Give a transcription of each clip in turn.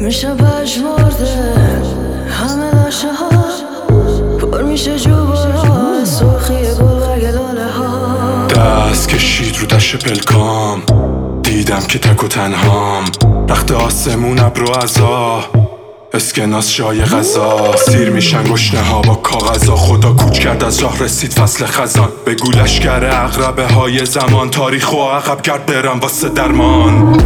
میشه پژمرده همه لاشه ها پر میشه جوبارا سرخی گلبرگ لاله ها. دست کشید رو دشت پلکام، دیدم که تک و تنهام. رخت آسمون ابرو عزا، اسکناس جای غذا. سیر میشن گشنه ها با کاغذا، خدا کوچ کرد از راه رسید فصل خزان. بگو لشگر عقربه های زمان، تاریخ و عقب گرد برم واسه درمان.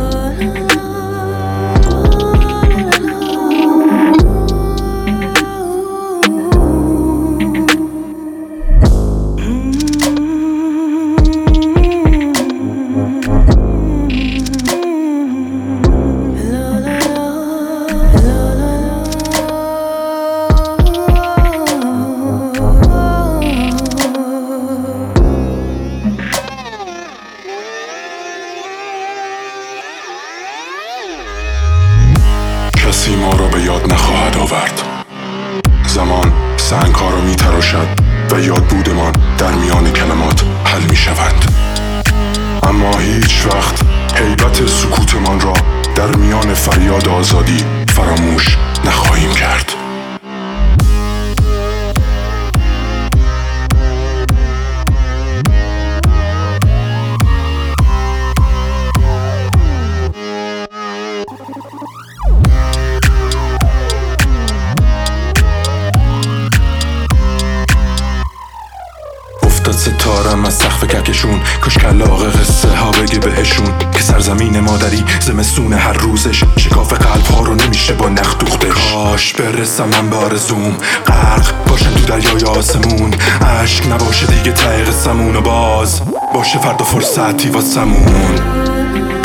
کسی ما رو به یاد نخواهد آورد. زمان سنگ ها رو می تراشد و یاد بودمان در میان کلمات حل می شوند. اما هیچ وقت هیبت سکوتمان را در میان فریاد آزادی فراموش نخواهیم کرد. ستارم از سقف ککشون، کاش کلاغ قصه ها بگه بهشون که سرزمین مادری زمستون هر روزش شکاف قلب ها رو نمیشه با نخ دوخته. کاش برسم من به آرزوم، غرق باشم تو دریای آسمون. عشق نباشه دیگه ته قصمون، و باز باشه فردا فرصتی واسمون.